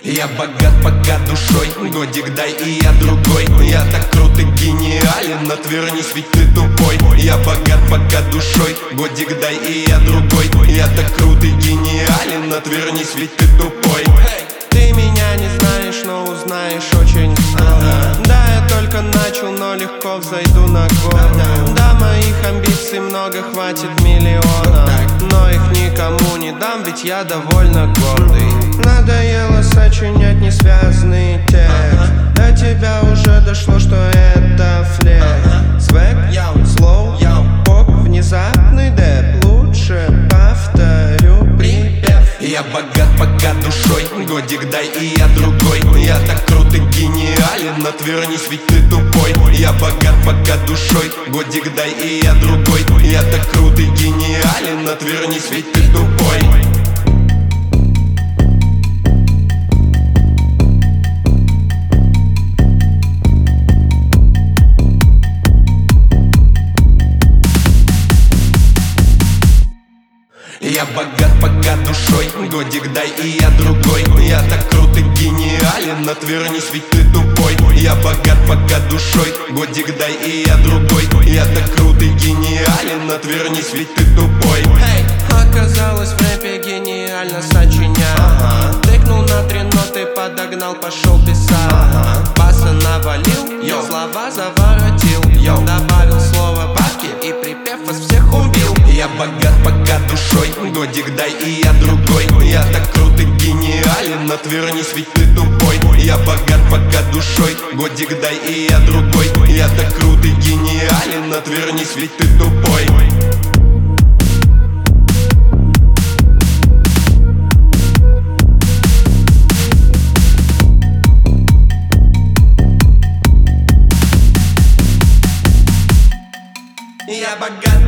Я богат пока душой, годик дай и я другой. Я так крут и гениален, отвернись, ведь ты тупой. Я богат пока душой, годик дай и я другой. Я так крут и гениален, отвернись, ведь ты тупой. Ты меня не знаешь, но узнаешь очень скоро. Да, я только начал, но легко взойду на гору. Да, моих амбиций много, хватит миллиона, но их никому не дам, ведь я довольно гордый. Надоело сочинять несвязный текст. До тебя уже дошло, что это флекс. Свек, слоу, поп, внезапный деп. Лучше повторю припев. Я богат пока душой, годик дай и я другой. Я так крут и гениален, отвернись, ведь ты тупой. Я богат пока душой, годик дай и я другой. Я так крут и гениален, отвернись, ведь ты тупой. Я богат пока душой, годик дай и я другой. Я так крут и гениален, отвернись, ведь ты тупой. Я богат пока душой, годик дай и я другой. Я так крут и гениален, отвернись, ведь ты тупой. Оказалось, в рэпе гениально сочинять. Тыкнул на 3 ноты, подогнал, пошел писать. Баса навалил, слова заворотил. Добавил слово бабки и припев вас всех убил. Я богат пока душой, годик дай и я другой. Я так крут и гениален, отвернись, ведь ты тупой. Я богат пока душой, годик дай и я другой. Я так крут и гениален, отвернись, ведь ты тупой. Я богат